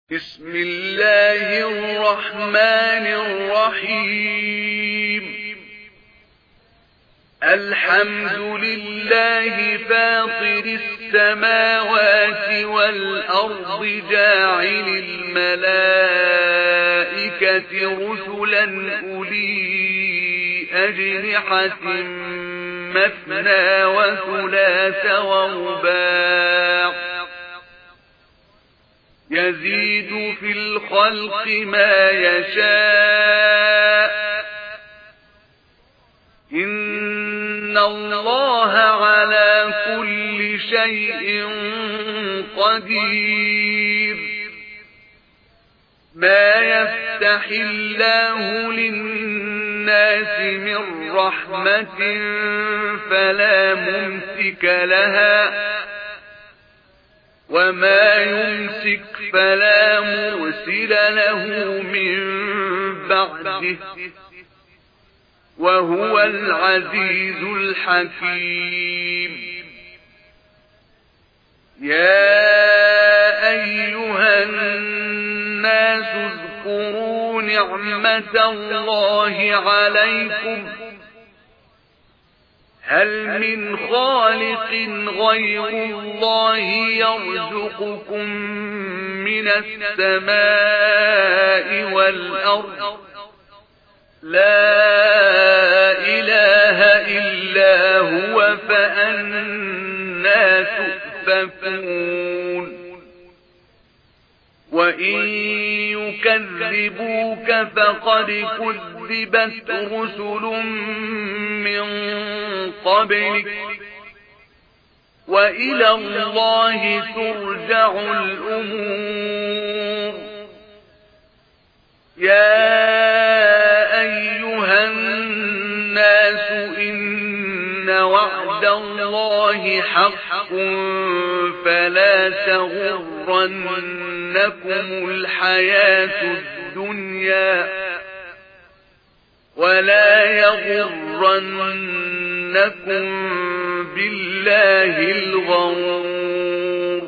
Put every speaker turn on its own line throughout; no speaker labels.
بسم الله الرحمن الرحيم الحمد لله فاطر السماوات والأرض جاعل الملائكة رسلا أولي أجنحة مثنى وثلاث ورباع يزيد في الخلق ما يشاء إن الله على كل شيء قدير ما يفتح الله للناس من رحمة فلا ممسك لها وما يمسك فلا مرسل له من بعده وهو العزيز الحكيم يا أيها الناس اذكروا نعمة الله عليكم هل من خالق غير الله يرزقكم من السماء والأرض لا إله إلا هو فأنى تؤفكون وإن يكذبوك فقد كذبت رسل من قبلك وإلى الله ترجع الأمور يا أيها الناس إن وعد الله حق فلا تغرنكم الحياة الدنيا ولا يغرنكم بالله الغرور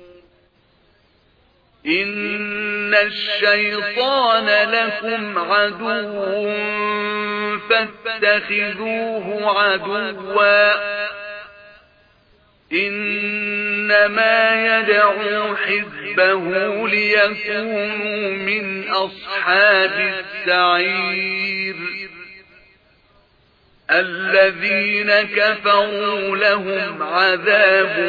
إن الشيطان لكم عدو فاتخذوه عدوا إنما يدعو حزبه ليكونوا من أصحاب السعير الذين كفروا لهم عذاب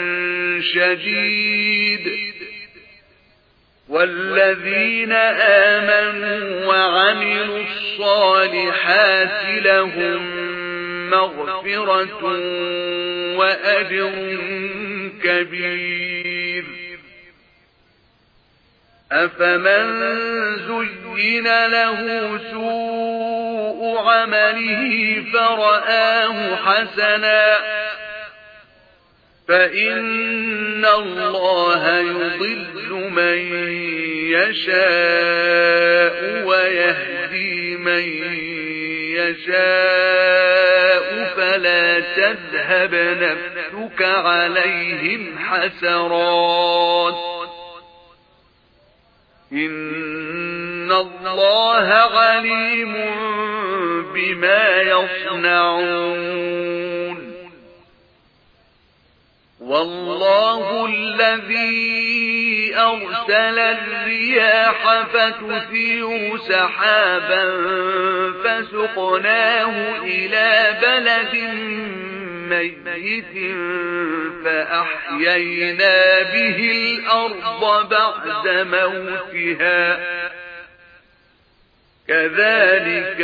شديد والذين آمنوا وعملوا الصالحات لهم مغفرة وأجر كبير أفمن زين له سوء عمله فرآه حسنا فإن الله يضل من يشاء ويهدي من يشاء فلا تذهب نفسك عليهم حسرات إن الله عليم بما يصنعون والله الذي أرسل الرياح فتثير سحابا فسقناه إلى بلد ميت فأحيينا به الأرض بعد موتها كذلك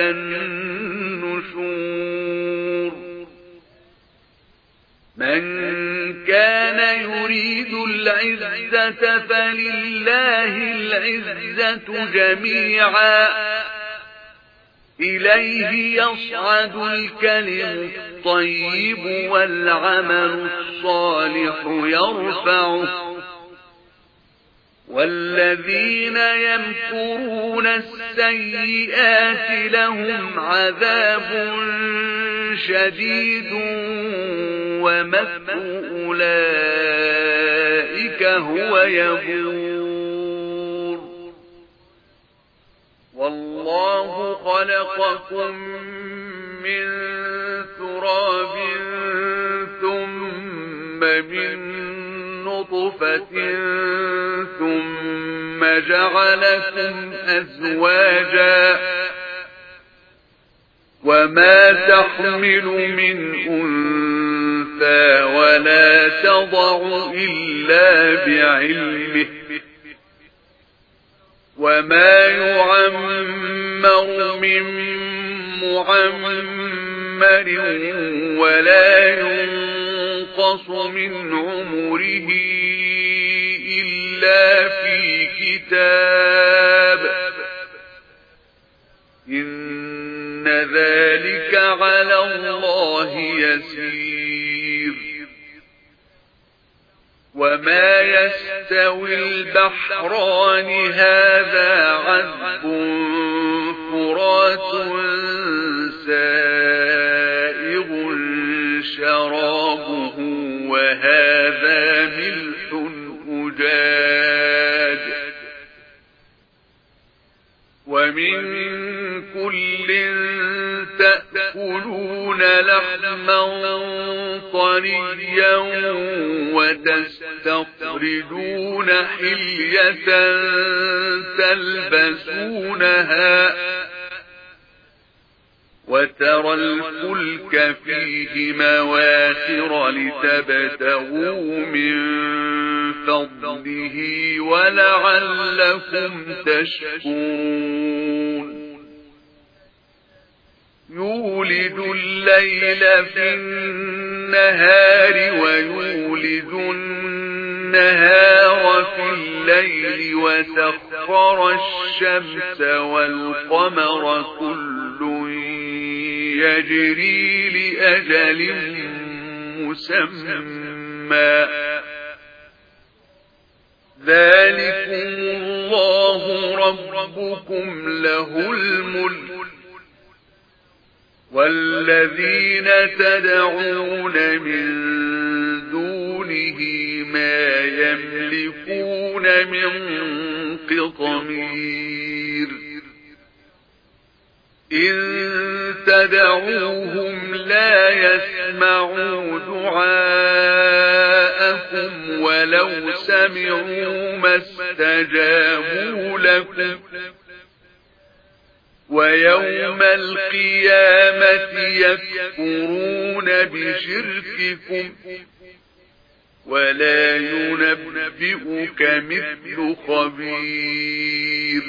النشور من كان يريد العزة فلله العزة جميعا إليه يصعد الكلم الطيب والعمل الصالح يرفعه والذين يمكرون السيئات لهم عذاب شديد ومكر أولئك هو يبور خلقكم من تراب ثم من نطفة ثم جعلكم أزواجا وما تحمل من أنثى ولا تضع إلا بعلمه وما يعمر من معمر ولا ينقص من عمره إلا في كتاب إن ذلك على الله يسير وما يستوي البحران هذا عذب فرات سائغ شرابه وهذا ملح أجاج ومن كل تأكلون لحما طريا وتستخرجون حلية تلبسونها وترى الفلك فيه مواخر لتبتغوا من فضله ولعلكم تشكرون يولد الليل في النهار ويولد النهار في الليل وسخر الشمس والقمر كل يجري لأجل مسمى ذلكم الله ربكم له الملك والذين تدعون من دونه ما يملكون من قطمير إن تدعوهم لا يسمعوا دعاءكم ولو سمعوا ما استجابوا لكم ويوم القيامة يكفرون بشرككم ولا ينبئك مثل خبير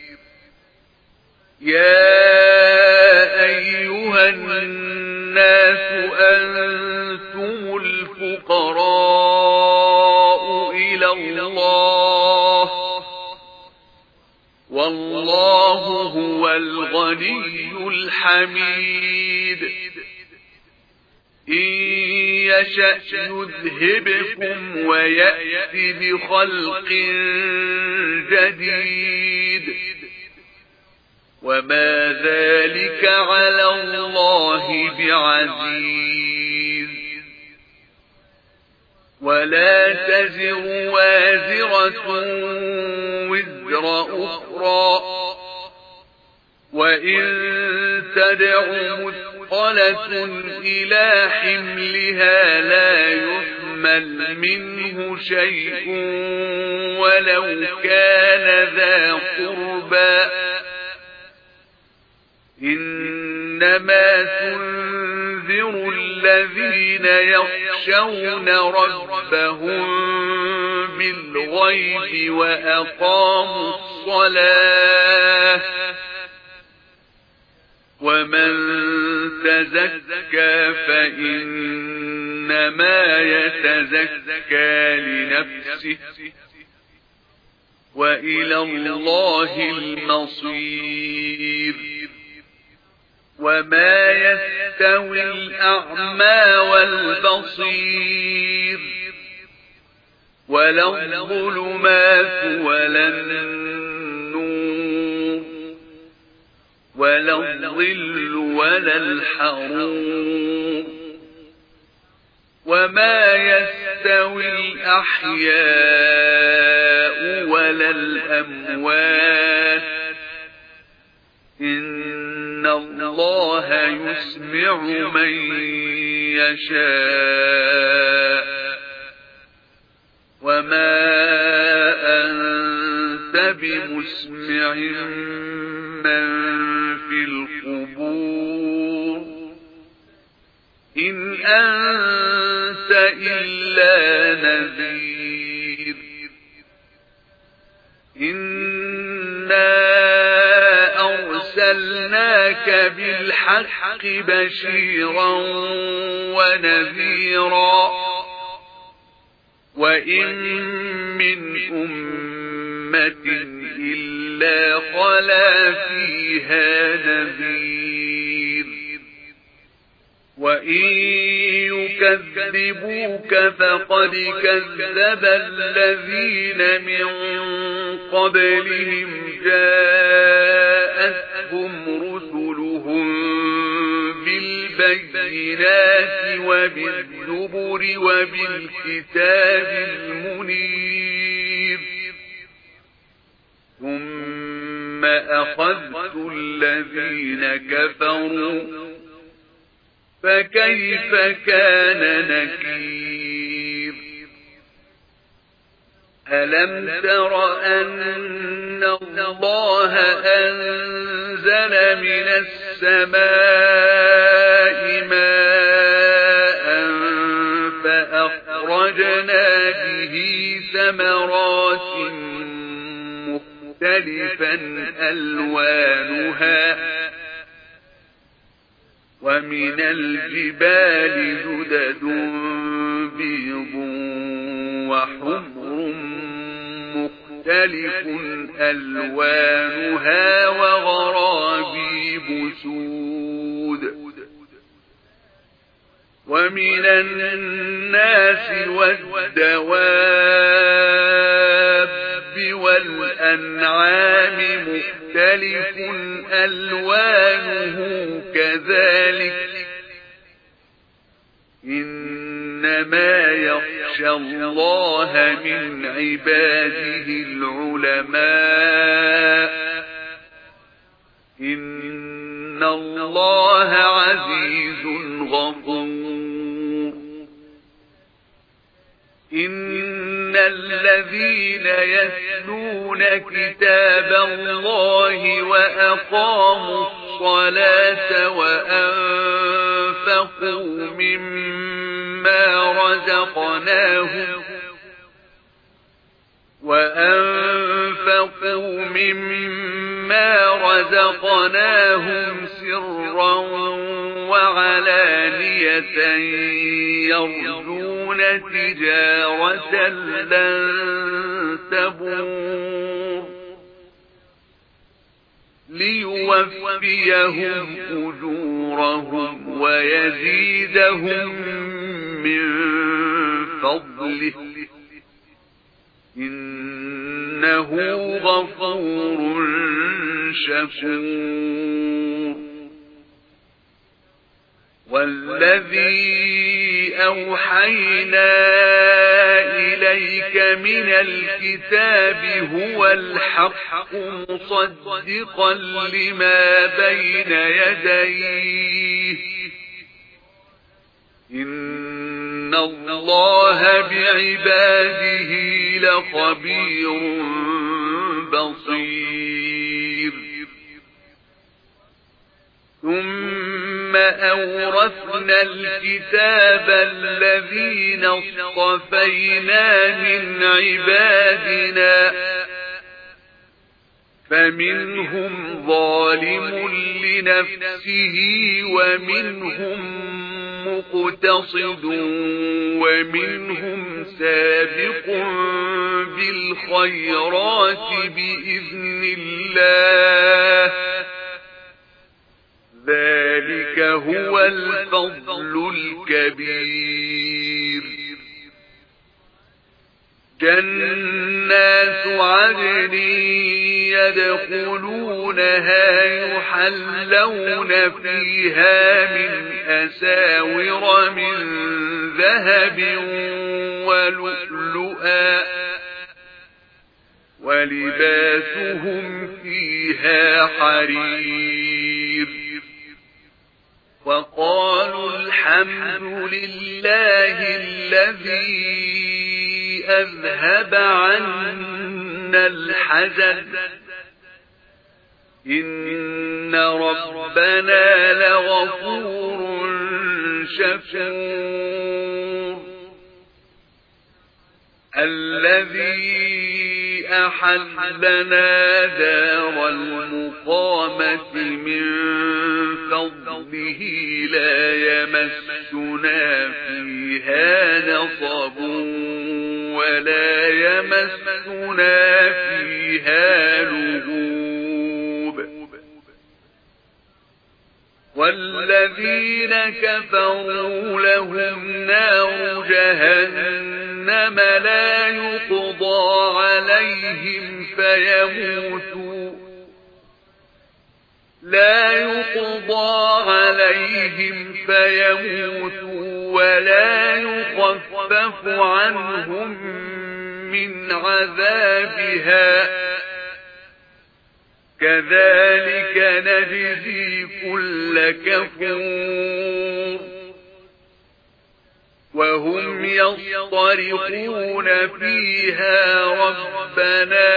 يا أيها الناس أنتم الفقراء إلى الله والله هو الغني الحميد إن يشأ يذهبكم ويأتي بخلق جديد وما ذلك على الله بعزيز ولا تزر وازرة وزر أخرى وإن تدع مثقلة إلى حملها لا يحمل منه شيء ولو كان ذا قربى إنما تنذر الذين يخشون ربهم بالغيب وأقاموا الصلاة ومن تزكى فإنما يتزكى لنفسه وإلى الله المصير وما يستوي الأعمى والبصير ولا الظلمات ولا النور ولا الظل ولا الحرور وما يستوي الأحياء ولا الأموات إن الله يسمع من يشاء وما أنت بمسمع من في القبور إن أنت إلا نذير إنا أرسلناك بالحق بشيرا ونذيرا وإن من أمة إلا خلا فيها نذير وإن يكذبوك فقد كذب الذين من قبلهم جاءتهم رسلهم بالبينات وبالزبر وبالكتاب المنير ثم أخذت الذين كفروا فكيف كان نكير ألم تر أن الله أنزل من السماء ماء فأخرجنا به ثمرات مختلفا ألوانها ومن الجبال جدد بيض وحمر مختلف ألوانها وغرابيب سود ومن الناس والدواب والأنعام مختلف ألوانه كذلك إنما يخشى الله من عباده العلماء إن الله عزيز غفور إن الذين يتلون كتاب الله وأقاموا الصلاة وأنفقوا مما رزقناهم سرا وعلانية يرجون تجارة لن تبور ليوفيهم أجورهم ويزيدهم من فضله إنه غفور شكور والذي أوحينا إليك من الكتاب هو الحق مصدقا لما بين يديه إن الله بعباده لخبير بصير ثم أورثنا الكتاب الذين اصطفينا من عبادنا فمنهم ظالم لنفسه ومنهم مقتصد ومنهم سابق بالخيرات بإذن الله ذلك هو الفضل الكبير جنات عدن يدخلونها يحلون فيها من أساور من ذهب ولؤلؤا ولباسهم فيها حرير وقالوا الحمد لله الذي أذهب عنا الحزن إن ربنا لغفور شكور الذي أحلنا دار المقامة من فضله لا يمسنا فيها نصب ولا يمسنا فيها لغوب والذين كفروا لهم نار جهنم لا يقضى عليهم فيموتوا ولا يخفف عنهم من عذابها كذلك نجزي كل كفور وهم يصطرخون فيها ربنا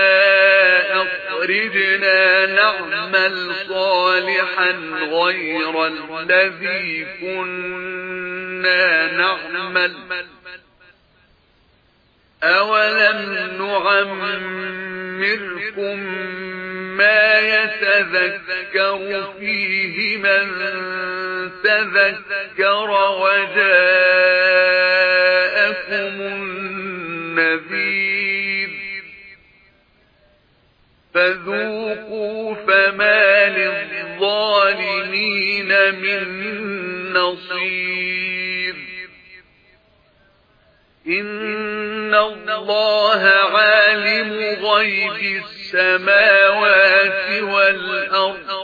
أخرجنا نعمل صالحا غير الذي كنا نعمل أولم نعمركم ما يتذكر فيه من تذكر وجاءكم النذير فذوقوا فما للظالمين من نصير إن الله عالم غيب السماوات والأرض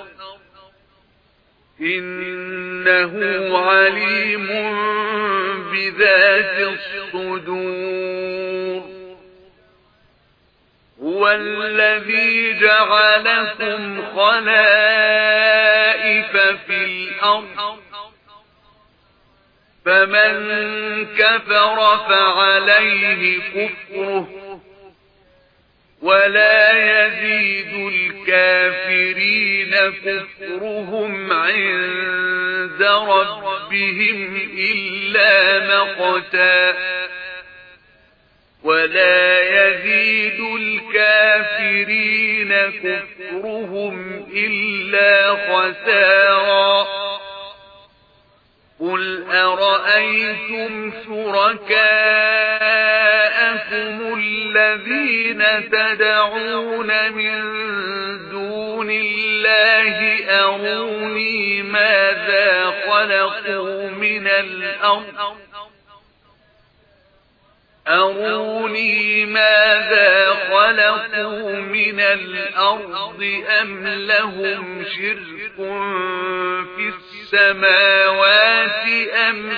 إنه عليم بذات الصدور هو الذي جعلكم خلائف في الأرض فمن كفر فعليه كفره ولا يزيد الكافرين كفرهم عند ربهم إلا مقتا ولا يزيد الكافرين كفرهم إلا خسارا قل أرأيتم شركاءكم الذين تدعون من دون الله أروني ماذا خلقوا من الأرض أم لهم شرك في السماوات أم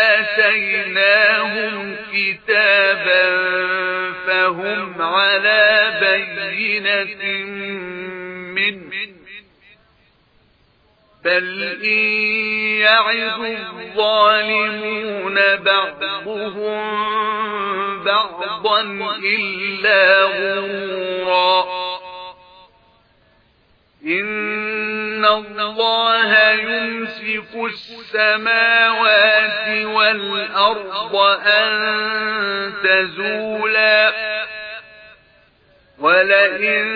آتيناهم كتابا فهم على بينة منه بل إن يعظ الظالمون بعضهم بعضا إلا غرورا إن الله يمسك السماوات والأرض أن تزولا ولئن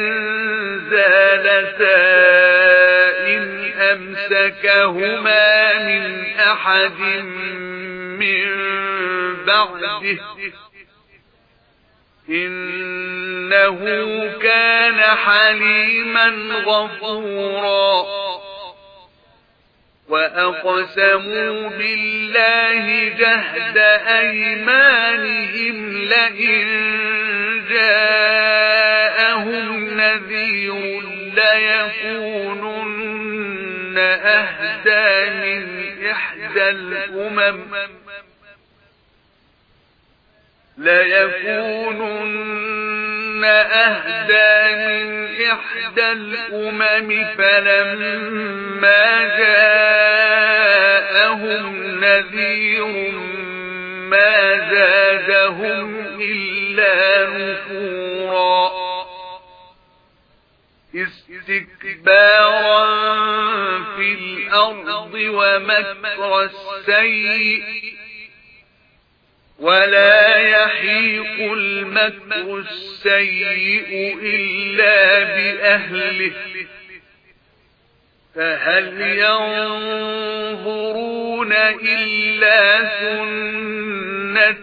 زالتا إن أمسكهما من أحد من بعده إنه كان حليما غفورا وأقسموا بالله جهد أيمانهم لئن جاءهم نذير ليكونن أهدى من إحدى الأمم أهدى من إحدى الأمم فلما جاءهم نذير ما زادهم إلا نفورا استكبارا في الأرض ومكر السيء ولا يحيق المكر السيء إلا بأهله فهل ينظرون إلا سنة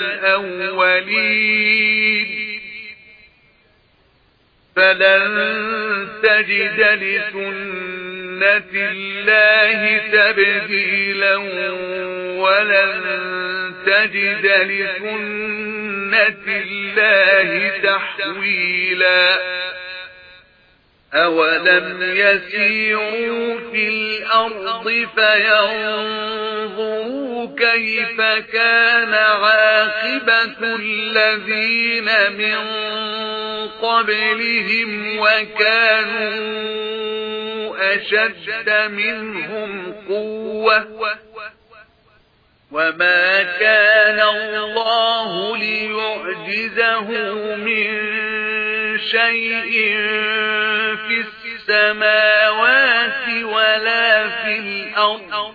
الأولين فلن تجد لسنة الله تبديلا ولن تجد لسنة الله تحويلا أولم يسيروا في الأرض فينظروا كيف كان عاقبة الذين من قبلهم وكانوا أشد منهم قوة وما كان الله ليعجزه من شيء في السماوات ولا في الأرض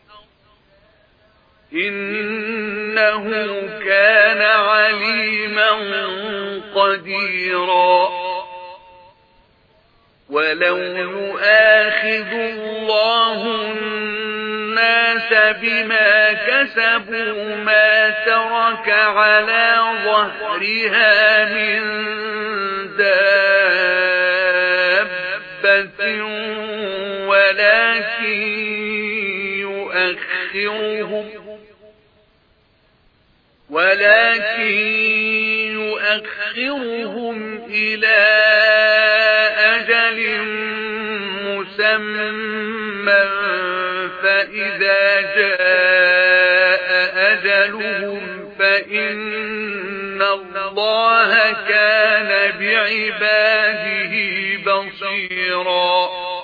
إنه كان عليما قديرا ولو يؤاخذ الله الناس بما كسبوا ما ترك على ظهرها من دابة ولكن يؤخرهم إلى أجل مسمى فإذا جاء أجلهم فإن الله كان بعباده بصيرا